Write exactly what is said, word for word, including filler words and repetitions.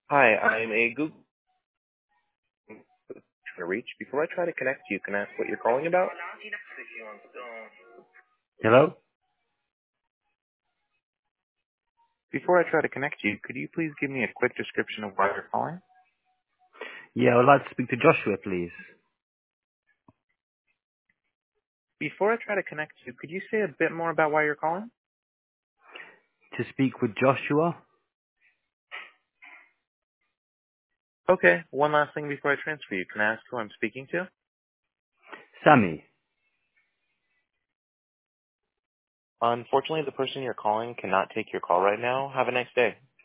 Hi, I'm a Google to reach. Before I try to connect you, can I ask what you're calling about? Hello? Before I try to connect you, could you please give me a quick description of why you're calling? Yeah, I would like to speak to Joshua, please. Before I try to connect you, could you say a bit more about why you're calling? To speak with Joshua? Okay, one last thing before I transfer you. Can I ask who I'm speaking to? Sammy. Unfortunately, the person you're calling cannot take your call right now. Have a nice day.